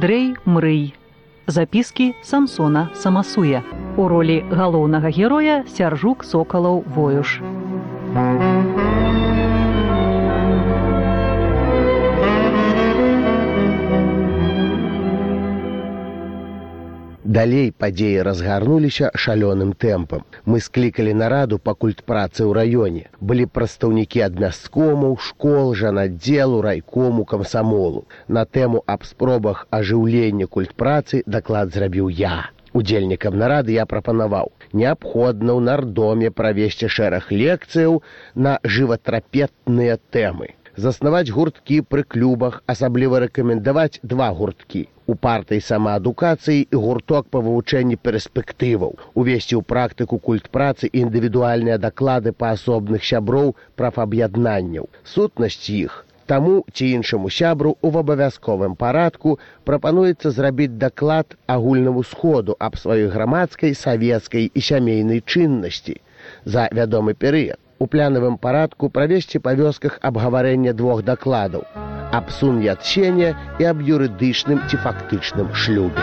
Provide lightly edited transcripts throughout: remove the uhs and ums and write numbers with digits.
Андрэй Мрый. Запіскі Самсона Самасуя. У ролі галоўнага героя Сяржук Сокалаў Воюш. Далей падзеі разгарнуліся шалёным тэмпам. Мы склікалі нараду па культпрацы ў раёне. Былі прадстаўнікі абмясткомаў, школ, жанаддзелу, райкому, камсамолу. На тэму аб спробах ажыўлення культпрацы даклад зрабіў я. Удзельнікам нарады я прапанаваў: неабходна ў нардоме правесці шэраг лекцыяў на жыватрапетныя тэмы. Заснаваць гурткі пры клубах, асабліва рэкамендаваць 2 гурткі. У партыі самаадукацыі і гурток па вывучэнні перспектываў. Увесці ў практыку культпрацы індывідуальныя даклады па асобных сяброў прафаб'яднанняў. Сутнасць іх. Таму ці іншаму сябру ў абавязковым парадку прапануецца зрабіць даклад агульнаму сходу аб сваёй грамадскай, савецкай і сямейнай чыннасці за вядомы перыяд. У планавым парадку правесці па вёсках абгаварэнне 2 дакладаў аб суньятсене і аб юрыдычным ці фактычным шлюбе.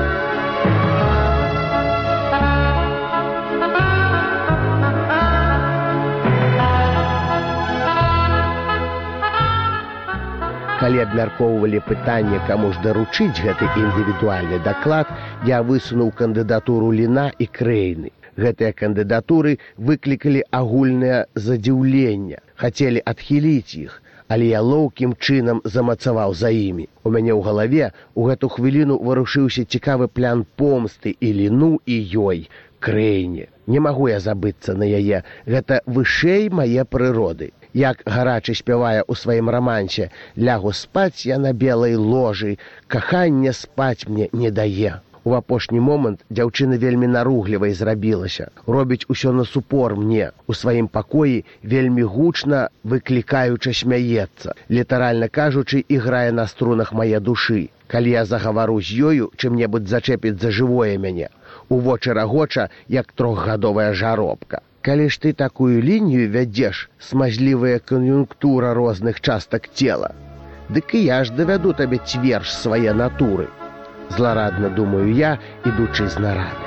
Калі абмяркоўвалі пытанне, каму ж даручыць гэты індывідуальны даклад, я высунуў кандыдатуру Ліна і Крэйны. Гэтыя кандыдатуры выклікалі агульнае задзіўленне, хацелі адхіліць іх, але я лоўкім чынам замацаваў за імі. У мяне ў галаве у гэту хвіліну варушыўся цікавы план помсты і Ліну, і ёй, Крэйне. Не магу я забыцца на яе, гэта вышэй мае прыроды. Як гарачы спявае ў сваім рамансе: «Лягу спаць я на белай ложы, каханне спаць мне не дае». У апошні момант дзяўчына вельмі наруглівай зрабілася, робіць усё насупор мне, у сваім пакоі вельмі гучна выклікаюча смяецца, літаральна кажучы, іграе на струнах мае душы. Калі я загавару з ёю, чым-небудзь зачэпіць за жывое мяне, у вочы рагоча, як 3гадовая жаробка. Калі ж ты такую лінію вядзеш, смазлівая кан'юнктура розных частак цела, дык і я ж давяду табе цверж свае натуры. Зларадна думаю я, ідучы з нарады.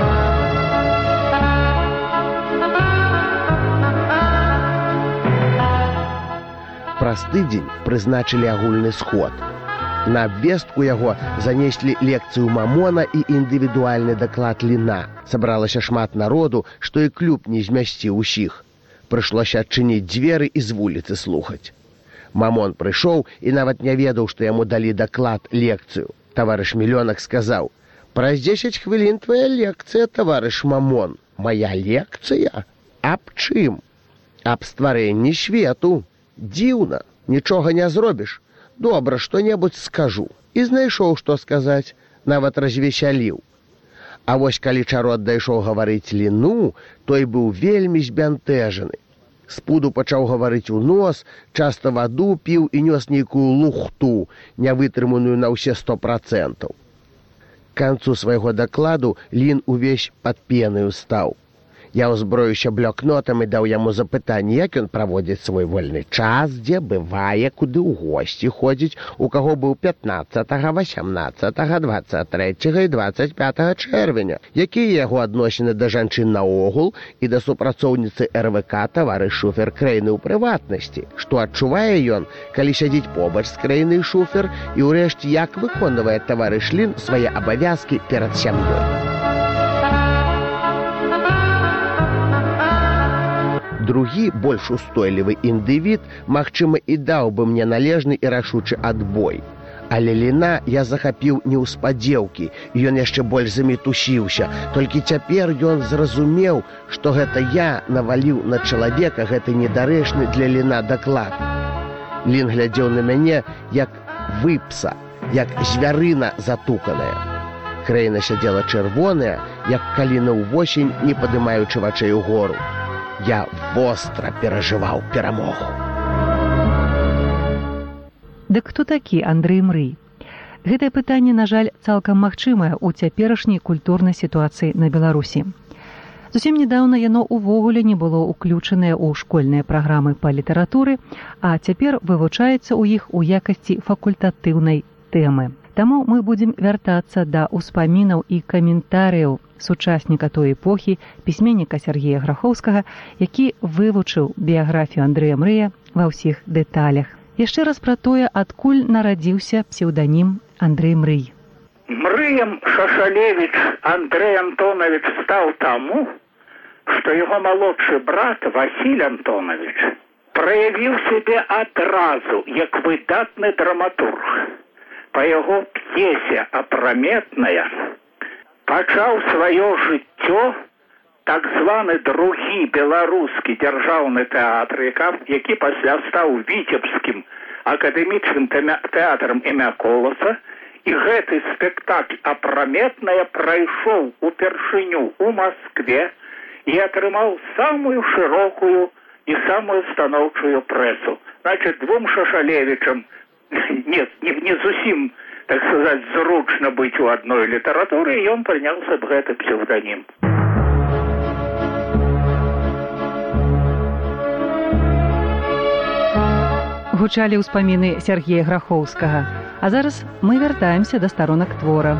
Праз тыдзень прызначылі агульны сход. На абвестку яго занеслі лекцыю Мамона і індывідуальны даклад Ліна. Сабралася шмат народу, што і клуб не змясціў усіх. Прыйшлося адчыніць дзверы і з вуліцы слухаць. Мамон прыйшоў і нават не ведаў, што яму далі даклад, лекцыю. Таварыш Мілёнак сказаў: «Праз 10 хвілін твая лекцыя, таварыш Мамон». «Мая лекцыя? Аб чым?» «Аб стварэнні свету». «Дзіўна, нічога не зробіш. Добра, што-небудзь скажу». І знайшоў, што сказаць, нават развесяліў. А вось калі чарот дайшоў гаварыць Ліну, той быў вельмі збянтэжаны. Спуду пачаў гаварыць у нос, часта ваду піў і нёс нейкую лухту, не вытрыманую на ўсе 100%. К канцу свайго дакладу Лін увесь пад пенаю стаў. Я ўзброюся блокнотам і даў яму запытанне, як ён праводзіць свой вольны час, дзе бывае, куды ў госці ходзіць, у каго быў 15, 18, 23 і 25 чэрвеня, якія яго адносіны да жанчын наогул і да супрацоўніцы РВК таварыш Шуфер Крэйны ў прыватнасці, што адчувае ён, калі сядзіць побач з Крэйнай Шуфер, і ўрэшце як выконвае таварыш Лін свае абавязкі перад сям'ёй. Другі, больш устойлівы індывід, магчыма, і даў бы мне належны і рашучы адбой. Але Ліна я захапіў неўспадзеўкі, і ён яшчэ больш замітусіўся. Толькі цяпер ён зразумеў, што гэта я наваліў на чалавека гэты недарэчны для Ліна даклад. Лін глядзеў на мяне, як выпса, як звярына затуканая. Крэйна сядзела чырвоная, як каліна ўвосень, не падымаючы вачэй угору. Я востра перажываў перамогу. Дык хто такі Андрэй Мрый? Гэтае пытанне, на жаль, цалкам магчымае ў цяперашняй культурнай сітуацыі на Беларусі. Зусім нядаўна яно ўвогуле не было ўключанае ў школьныя праграмы па літаратуры, а цяпер вывучаецца ў іх у якасці факультатыўнай тэмы. Таму мы будзем вяртацца да ўспамінаў і каментарыяў сучасніка той эпохі, пісьменніка Сергея Грахоўскага, які вывучыў біяграфію Андрэя Мрыя ва ўсіх дэталях. Яшчэ раз пра тое, адкуль нарадзіўся псеўданім Андрэй Мрый. Мрыем Шашалевич Андрей Антонович стал тому, что его молодший брат Василий Антонович проявил себя одразу, як выдатный драматург. По его п'есе «Апраметная» пачаў сваё жыццё так званы другі беларускі дзяржаўны тэатр, які пасля стаў віцебскім акадэмічным тэатрам імя Коласа, і гэты спектакль «Апраметная» прайшоў упершыню ў Маскве і атрымаў самую шырокую і самую станоўчую прэсу. Значит, двум Шашалевічам не зусім, так сказать, зручна быць у адной літаратуры, і ён прыняўся б гэты псевданім. Гучалі ўспаміны Сергея Грахоўскага. А зараз мы вяртаемся да старонак твора.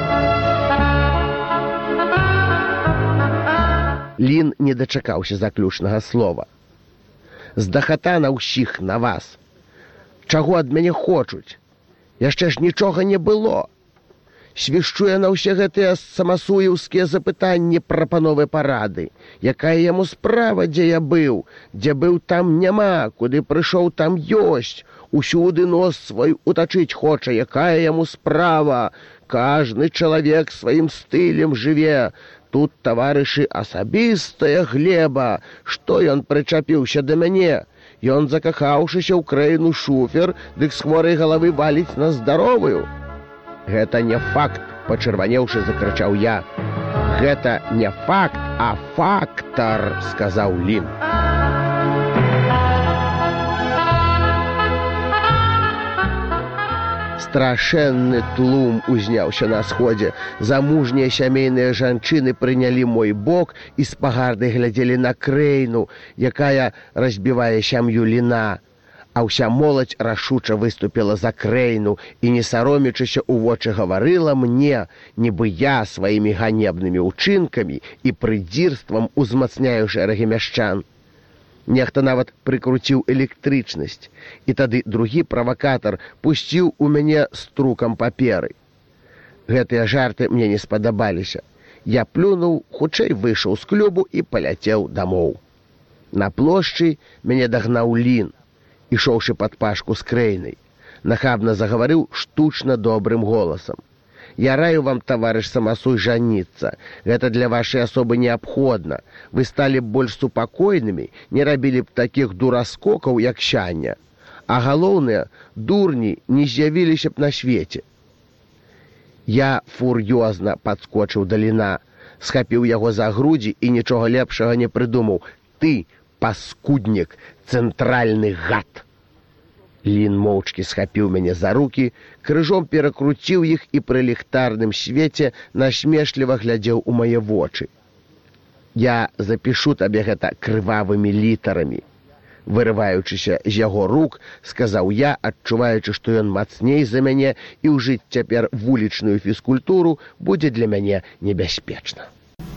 Лін не дачакаўся заключнага слова. «Здахата на ўсіх на вас. Чаго ад мяне хочуць? Яшчэ ж нічога не было. Свішчу я на ўсе гэтыя самасуеўскія запытанні пра панове парады. Якая яму справа, дзе я быў? Дзе быў, там няма, куды прыйшоў, там ёсць. Усюды нос свой утачыць хоча, якая яму справа. Кажны чалавек сваім стылем жыве. Тут, таварышы, асабістая глеба. Што ён прычапіўся да мяне? Ён, закахаўшыся ў краіну шуфер, дык з хворай галавы валіць на здаровую. Гэта не факт, пачырванеўшы, закрычаў я. Гэта не факт, а фактар, сказаў Лін. Страшэнны тлум узняўся на сходзе. Замужнія сямейныя жанчыны прынялі мой бок і з пагардай глядзелі на краіну, якая разбівае сям'ю Ліна. А ўся моладзь рашуча выступіла за краіну і, не саромячыся, у вочы гаварыла мне, нібы я сваімі ганебнымі ўчынкамі і прыдзірствам узмацняю шэрагі мяшчан. Нехта нават прыкруціў электрычнасць, і тады другі правакатар пусціў у мяне струкам паперы. Гэтыя жарты мне не спадабаліся. Я плюнуў, хутчэй выйшаў з клубу і паляцеў дамоў. На плошчы мяне дагнаў Лін, ішоўшы пад пашку з краінай. Нахабна загаварыў штучна добрым голасам. Я раю вам, таварыш самасуй, жаніцца. Гэта для вашай асобы неабходна. Вы сталі б больш супакойнымі, не рабілі б такіх дураскокаў, як сяння. А галоўнае, дурні не з'явіліся б на свеце. Я фур'ёзна падскочыў да Ліна, схапіў яго за грудзі і нічога лепшага не прыдумаў. Ты, паскуднік, цэнтральны гад! Лін моўчкі схапіў мяне за рукі, крыжом перакруціў іх і пры ліхтарным свеце насмешліва глядзеў у мае вочы. Я запішу табе гэта крывавымі літарамі. Вырываючыся з яго рук, сказаў я, адчуваючы, што ён мацней за мяне, і ўжыць цяпер вулічную фізкультуру будзе для мяне небяспечна.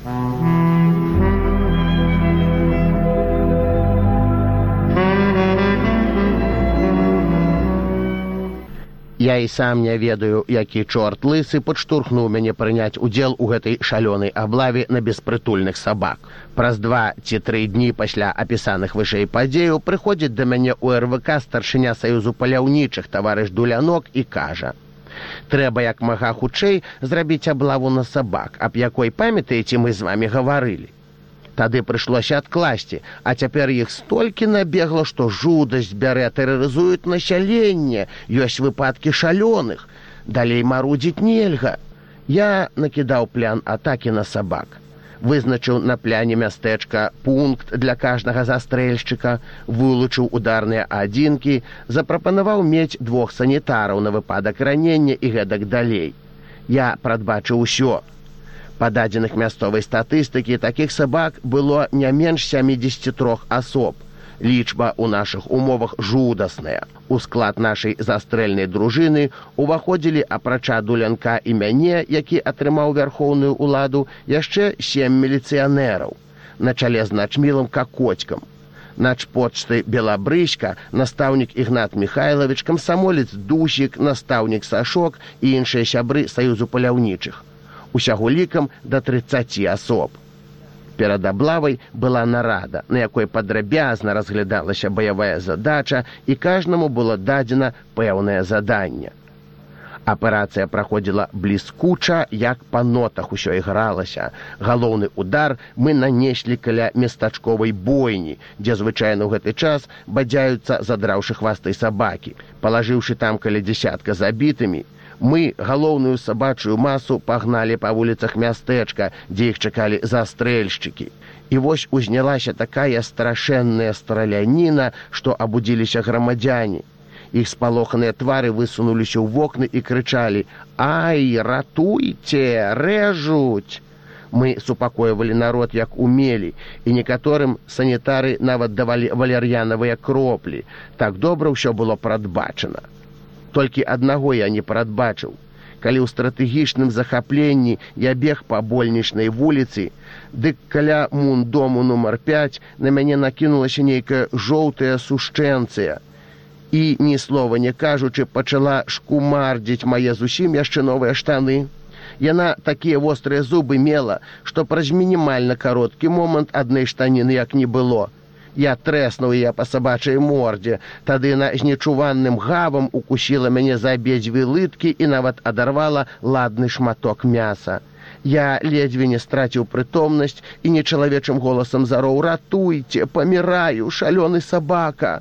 Я і сам не ведаю, які чорт лысы падштурхнуў мяне прыняць удзел у гэтай шалёнай аблаве на беспрытульных сабак. Праз 2 ці 3 дні пасля апісаных вышэй падзеяў прыходзіць да мяне ў РВК старшыня Саюзу паляўнічых таварыш Дулянок і кажа: «Трэба як мага хутчэй зрабіць аблаву на сабак, аб якой, памятаеце, мы з вамі гаварылі. Тады прыйшлося адкласці, а цяпер іх столькі набегла, што жудасць бярэ, тэрарызуюць насяленне, ёсць выпадкі шалёных. Далей марудзіць нельга». Я накідаў план атакі на сабак. Вызначыў на пляне мястэчка пункт для каждага застрэльшчыка, вылучыў ударныя адзінкі, запрапанаваў мець 2 санітараў на выпадак ранення і гэтак далей. Я прадбачыў усё. Па дадзеных мясцовай статыстыкі, такіх сабак было не менш 73 асоб. Лічба ў нашых умовах жудасная. У склад нашай застрэльнай дружыны уваходзілі, апрача Дулянка і мяне, які атрымаў вярхоўную ўладу, яшчэ 7 міліцыянераў, на чале з начмілым Какоцькам. Начпочты Белабрыська, настаўнік Ігнат Михайлович, камсамолец Дусік, настаўнік Сашок і іншыя сябры Саюзу паляўнічых. Усяго лікам да 30 асоб. Перад аблавай была нарада, на якой падрабязна разглядалася баявая задача, і кожнаму было дадзена пэўнае заданне. Аперацыя праходзіла бліскуча, як па нотах усё ігралася. Галоўны удар мы нанеслі каля местачковай бойні, дзе звычайна ў гэты час бадзяюцца, задраўшы хвастай сабакі. Палажыўшы там каля дзесятка забітымі, мы галоўную сабачую масу пагналі па вуліцах мястэчка, дзе іх чакалі застрэльшчыкі. І вось узнялася такая страшэнная страляніна, што абудзіліся грамадзяне. Іх спалоханыя твары высунуліся ў вокны і крычалі: «Ай, ратуйце, рэжуць!» Мы супакойвалі народ як умелі, і некаторым санітары нават давалі валер'янавыя кроплі. Так добра ўсё было прадбачана. Толькі аднаго я не прадбачыў. Калі ў стратэгічным захапленні я бег па больнічнай вуліцы, дык каля мундому нумар 5 на мяне накінулася нейкая жоўтая сушчэнцыя. І, ні слова не кажучы, пачала шкумардзіць мае зусім яшчэ новыя штаны. Яна такія вострыя зубы мела, што праз мінімальна кароткі момант адной штаніны як не было. Я трэснуў яе па сабачай мордзе, тады яна з нечуванным гавам укусіла мяне за абедзве лыткі і нават адарвала ладны шматок мяса. Я ледзьве не страціў прытомнасць і нечалавечым голасам зароў: «Ратуйце, паміраю, шалёны сабака!»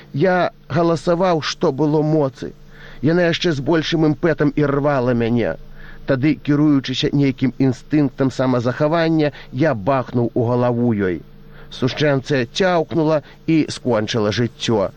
Я галасаваў, што было моцы. Яна яшчэ з большым імпэтам і рвала мяне. Тады, кіруючыся нейкім інстынктам самазахавання, я бахнуў у галаву ёй. Сушчэнцыя цяўкнула і скончыла жыццё.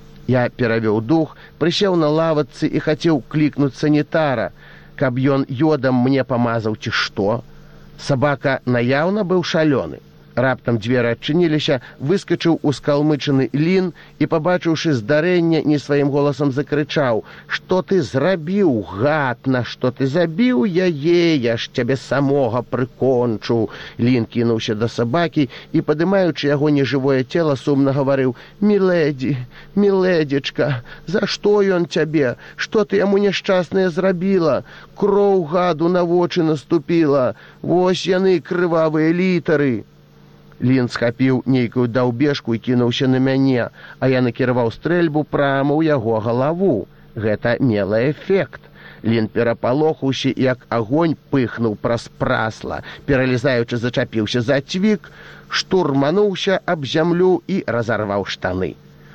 Я перавёў дух, прысеў на лавачцы і хацеў клікнуць санітара, каб ён йодам мне памазаў ці што. Сабака наяўна быў шалёны. Раптам дзверы адчыніліся, выскачыў ускалмычаны Лін і, пабачыўшы здарэнне, не сваім голасам закрычаў: «Што ты зрабіў, гад, на што ты забіў яе, я ж цябе самога прыкончу!» Лін кінуўся да сабакі і, падымаючы яго нежывое цела, сумна гаварыў: «Мілэдзі, мілэдзечка, за што ён цябе? Што ты яму няшчаснае зрабіла? Кроў гаду на вочы наступіла, вось яны, крывавыя літары!» Лін схапіў нейкую даўбежку і кінуўся на мяне, а я накіраваў стрэльбу прама ў яго галаву. Гэта мела эфект. Лін перапалохаўся, як агонь пыхнуў праз прасла, пералізаючы зачапіўся за цвік, штурмануўся аб зямлю і разарваў штаны.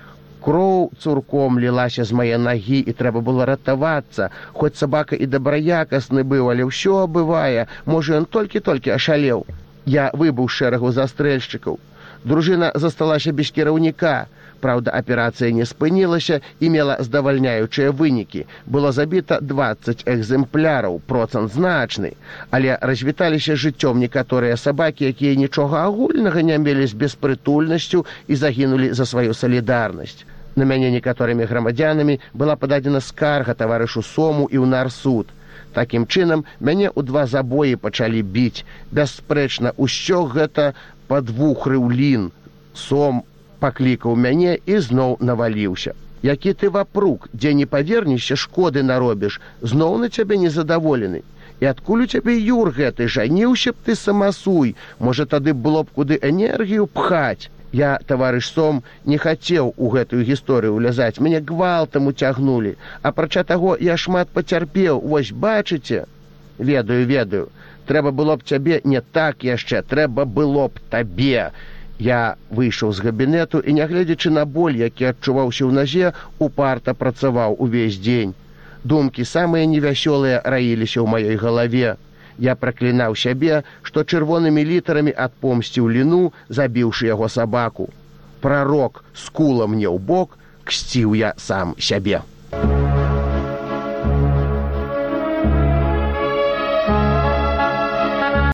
Кроў цурком лілася з мае нагі, і трэба было ратавацца. Хоць сабака і дабраякасны быў, але ўсё бывае, можа, ён толькі-толькі ашалеў. Я выбыў з шэрагу застрэльшчыкаў. Дружына засталася без кіраўніка. Праўда, аперацыя не спынілася і мела здавальняючыя вынікі. Было забіта 20 экземпляраў, процент значны. Але развіталіся жыццём некаторыя сабакі, якія нічога агульнага не мелі з беспрытульнасцю і загінулі за сваю салідарнасць. На мяне некаторымі грамадзянамі была пададзена скарга таварышу Сому і ў нарсуд. Такім чынам, мяне ў 2 забоі пачалі біць. Бясспрэчна, усё гэта падвухрыў Лін. Сом паклікаў мяне і зноў наваліўся. «Які ты вапрук, дзе не павернешся, шкоды наробіш, зноў на цябе незадаволены. І адкуль у цябе юр гэты, жаніўся б ты самасуй, можа, тады было б куды энергію пхаць». Я, таварыш Сом, не хацеў у гэтую гісторыю ўлязаць, мяне гвалтам уцягнулі. Апрача таго, я шмат пацярпеў, вось бачыце? Ведаю, трэба было б цябе не так яшчэ, трэба было б табе. Я выйшаў з габінету і, нягледзячы на боль, які адчуваўся ў назе, упарта працаваў увесь дзень. Думкі самыя невясёлыя раіліся ў маёй галаве. Я праклінаў сябе, што чырвонымі літарамі адпомсціў Ліну, забіўшы яго сабаку. Прарок скула мне ў бок, ксціў я сам сябе.